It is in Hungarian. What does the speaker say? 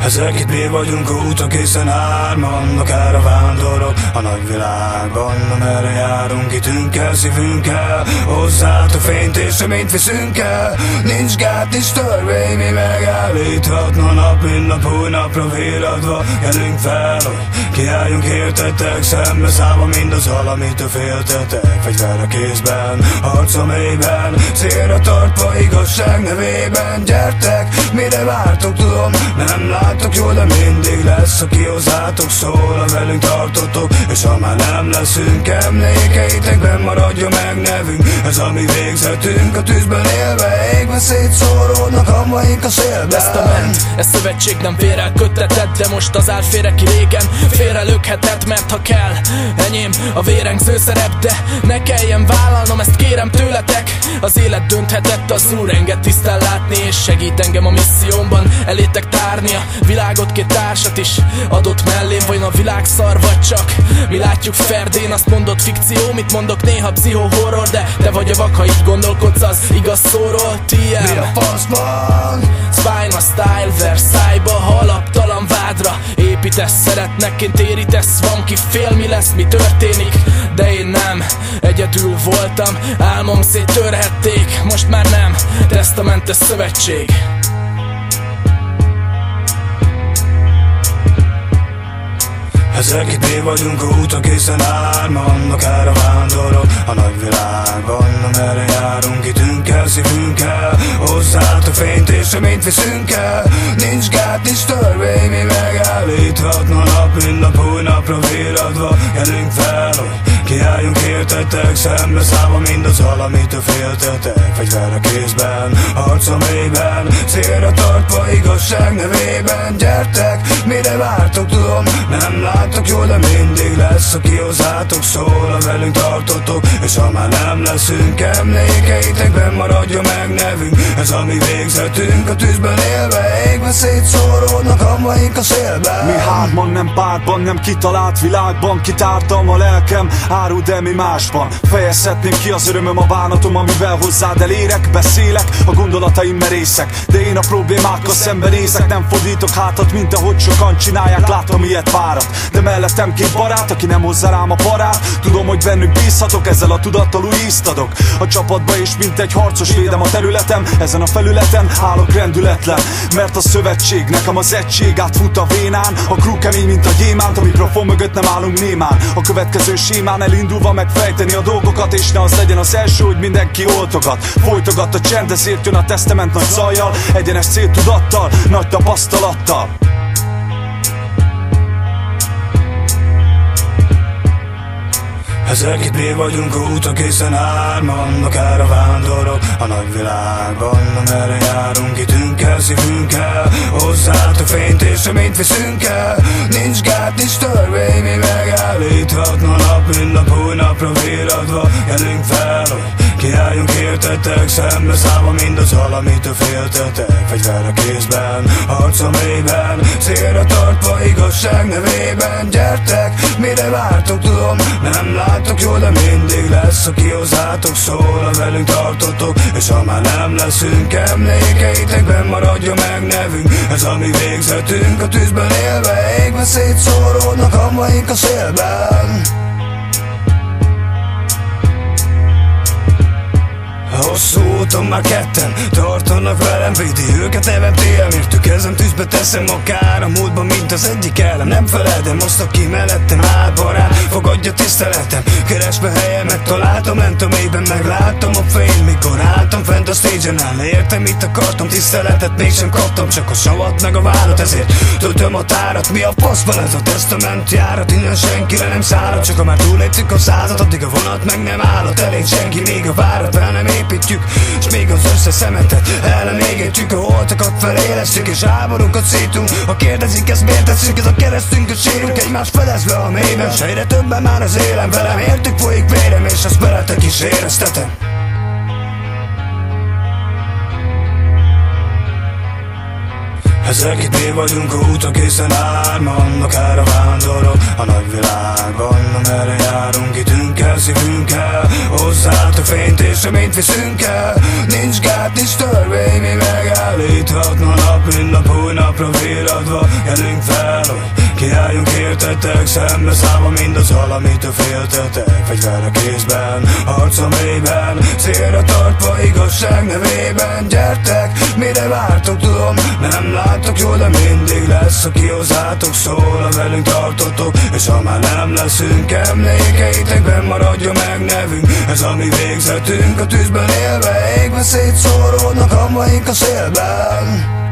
Ezek itt mi vagyunk, a úton készen hárman, akár a vándorok a nagyvilágban. Amerre járunk, hitünkkel, szívünkkel, hozzátok fényt és reményt viszünk el. Nincs gát, nincs törvény, mi megállíthatna. Nap mint nap, új napra véradva kelünk fel, hogy kiálljunk értetek, szembe szállva mindazzal, amitől féltetek. Fegyver a kézben, harc a mélyben, célra tartva igazság nevében. Gyertek, mire vártok, tudom, nem láttok jól, de mindig lesz, aki hozzátok szól. Ha velünk tartotok, és ha már nem leszünk, emlékeitekben maradjon meg nevünk. Ez a mi végzetünk, a tűzben élve, égve szétszóródnak hamvaink a szélben. Testament, ez szövetség nem félre köttetett, de most az félre ki régen félrelökhetett, mert ha kell, enyém a vérengző szerep, de ne kelljen vállalnom, ezt kérem tőletek. Az élet dönthetett, az Úr enged tisztán látni, és segít engem a missziómban elétek tárni a világot, két társat is adott mellém. Vajon a világ szar, vagy csak mi látjuk ferdén? Azt mondod fikció, mit mondok néha pszichohorror, de te vagy a vak, ha így gondolkodsz az igaz szóról. TM, mi a faszban? Spine a style, Versailles-ba, ha alaptalan vádra építesz, szeretnek, én térítesz. Van ki fél, mi lesz, mi történik, de én nem egyedül voltam, álmom széttörhették, most már nem, tesztamentes szövetség. Ezek itt mi vagyunk, a úton készen hárman, akár a vándorok a nagyvilágban. Amerre járunk, hitünkkel, szívünkkel, hozzátok fényt és reményt viszünk el. Nincs gát, nincs törvény, mi megállíthatna. Nap mint nap, új napra véradva kelünk fel, hogy kiálljunk értetek, szembe szállva mindazzal, amitől féltetek. Fegyver a kézben, harc a mélyben, célra tartva igazság nevében. Gyertek, mire vártok, tudom, nem láttok jól, de mindig lesz, aki hozzátok szól. Ha velünk tartotok, és ha már nem leszünk, emlékeitekben maradjon meg nevünk. Ez a mi végzetünk, a tűzben élve, égve szétszóródnak hamvaink a szélben. Mi hárman, nem párban, nem kitalált világban, kitártam a lelkem, árul, de mi másban. Fejezhetném ki az örömöm, a bánatom, amivel hozzád elérek. Beszélek, a gondolataim merészek, de én a problémákkal szembenézek. Nem fordítok hátat, mint ahogy sokan csinálják, látom ilyet várat. De mellettem két barát, aki nem hozza rám a parát. Tudom, hogy bennük bízhatok, ezzel a tudattal újízt adok a csapatba, és mint egy harcos védem a területem. Ezen a felületen állok rendületlen, mert a szövetség nekem az egység, átfut a vénán. A crew kemény, mint a gyémánt, a mikrofon mögött nem állunk némán. A következő sémán elindulva megfejteni a dolgokat, és ne az legyen az első, hogy mindenki oltogat. Folytogat a csend, ezért jön a testament nagy zajjal, egyenes céltudattal, nagy tapasztalattal. Ezek itt mi vagyunk, a úton készen hárman, akár a vándorok a nagyvilágban. Amerre járunk, hitünkkel, szívünkkel, hozzátok fényt és reményt viszünk el. Nincs gát, nincs törvény, mi megállíthatna. Nap mint nap, új napra véradva kelünk fel, hogy kiálljunk értetek, szembe szállva mindazzal, amitől féltetek. Fegyver a kézben, harc a mélyben, célra tartva igazság nevében. Gyertek, mire vártok, tudom, nem láttok jól, de mindig lesz, aki hozzátok szól. Ha velünk tartotok, és ha már nem leszünk, emlékeitekben maradjon meg nevünk. Ez a mi végzetünk, a tűzben élve, égve szétszóródnak hamvaink a szélben. Hosszú úton már ketten tartanak velem, védi őket nevem TM-ért, kezem tűzbe teszem akár a múltban, mint az egyik elem. Nem feledem azt, aki mellettem áll barát, fogadja tiszteletem, keresve helyen megtaláltam, lent a mélyben megláttam a fényt, mikor álltam fent a stage-en áll. Értem, itt akartam, tiszteletet mégsem kaptam, csak a savat meg a várat, ezért töltöm a tárat. Mi a fasz van ez a testament járat, innen senkire nem szállhat, csak ha már túléptük a százat, addig a vonat meg nem állhat. Elég senki, még a várat el nem építjük, s még az összes szemetet el nem égetjük. A holtakat felélesztjük, és háborúkat szítunk. Ha kérdezik, ezt miért tesszük, ez a keresztünket sírunk, egymást fedezve a mélyben. S egyre többen már az élem velem, értük folyik vérem, és azt veletek is éreztetem. Ezek itt mi vagyunk, a úton készen hárman, akár a vándorok a nagyvilágban. Amerre járunk, időnkkel, szívünkkel, hozzátok fényt és reményt viszünk el. Nincs gát, nincs törvény, mi megállíthatna. Nap mint nap, új napra virradva jelünk fel, hogy kiálljunk értetek, szembe szállva mindazzal, amitől féltetek. Fegyver a kézben, harc a mélyben, célra tartva igazság nevében. Gyertek, mire vártok, tudom, nem láttok jól, de mindig lesz, aki hozzátok szól. Ha velünk tartotok, és ha már nem leszünk, emlékeitekben maradja meg nevünk. Ez a mi végzetünk, a tűzben élve, égve szétszóródnak hamvaink a szélben.